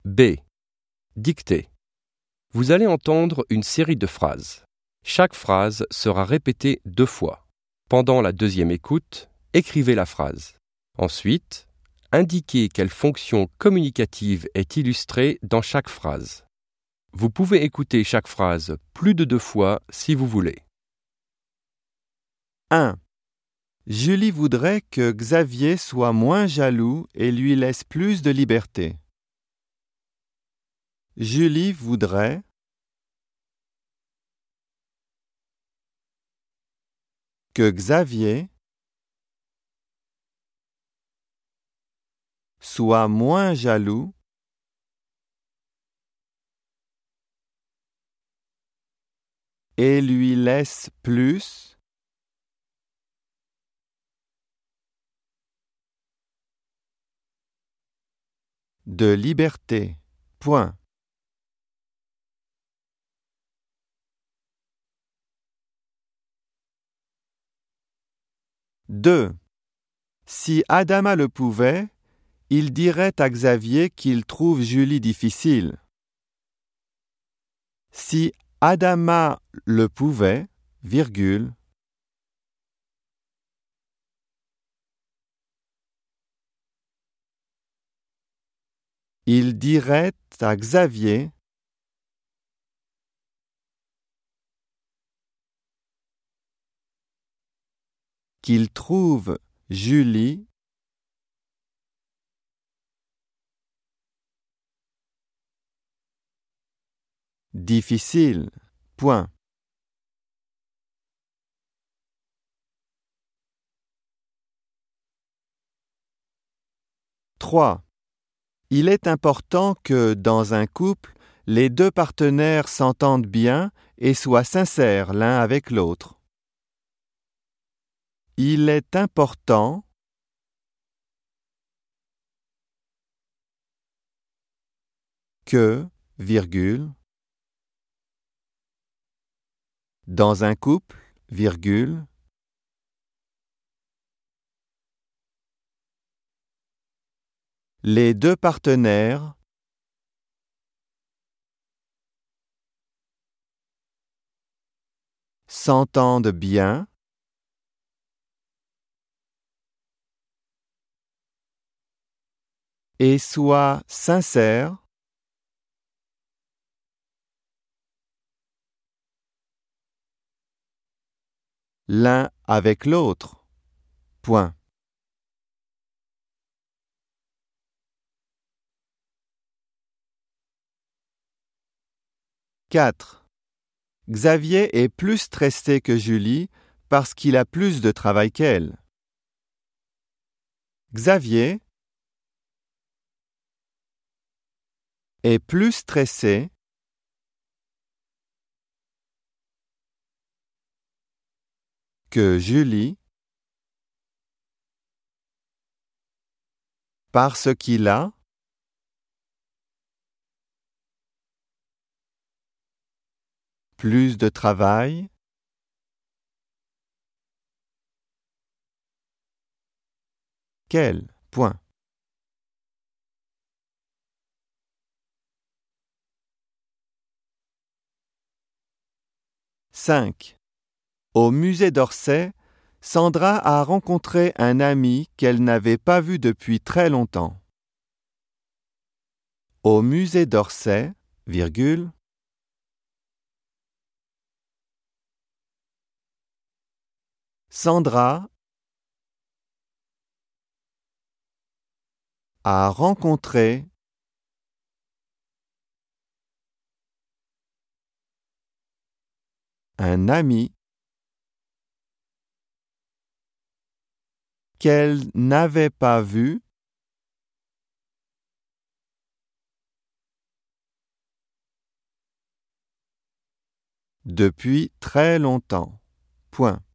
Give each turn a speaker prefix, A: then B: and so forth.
A: B. Dictée. Vous allez entendre une série de phrases. Chaque phrase sera répétée 2 fois. Pendant la deuxième écoute, écrivez la phrase. Ensuite, indiquez quelle fonction communicative est illustrée dans chaque phrase. Vous pouvez écouter chaque phrase plus de 2 fois si vous voulez.
B: 1. Julie voudrait que Xavier soit moins jaloux et lui laisse plus de liberté. Julie voudrait que Xavier soit moins jaloux et lui laisse plus de liberté. Point. 2. Si Adama le pouvait, il dirait à Xavier qu'il trouve Julie difficile. Si Adama le pouvait, virgule, il dirait à Xavier qu'il trouve Julie difficile. Point. « 3. Il est important que, dans un couple, les 2 partenaires s'entendent bien et soient sincères l'un avec l'autre. Il est important que, virgule, dans un couple, virgule, les 2 partenaires s'entendent bien et soient sincères l'un avec l'autre. Point. 4. Xavier est plus stressé que Julie parce qu'il a plus de travail qu'elle. Xavier est plus stressé que Julie parce qu'il a plus de travail qu'elle. Point. 5. Au musée d'Orsay, Sandra a rencontré un ami qu'elle n'avait pas vu depuis très longtemps. Au musée d'Orsay, virgule, Sandra a rencontré un ami qu'elle n'avait pas vu depuis très longtemps. Point.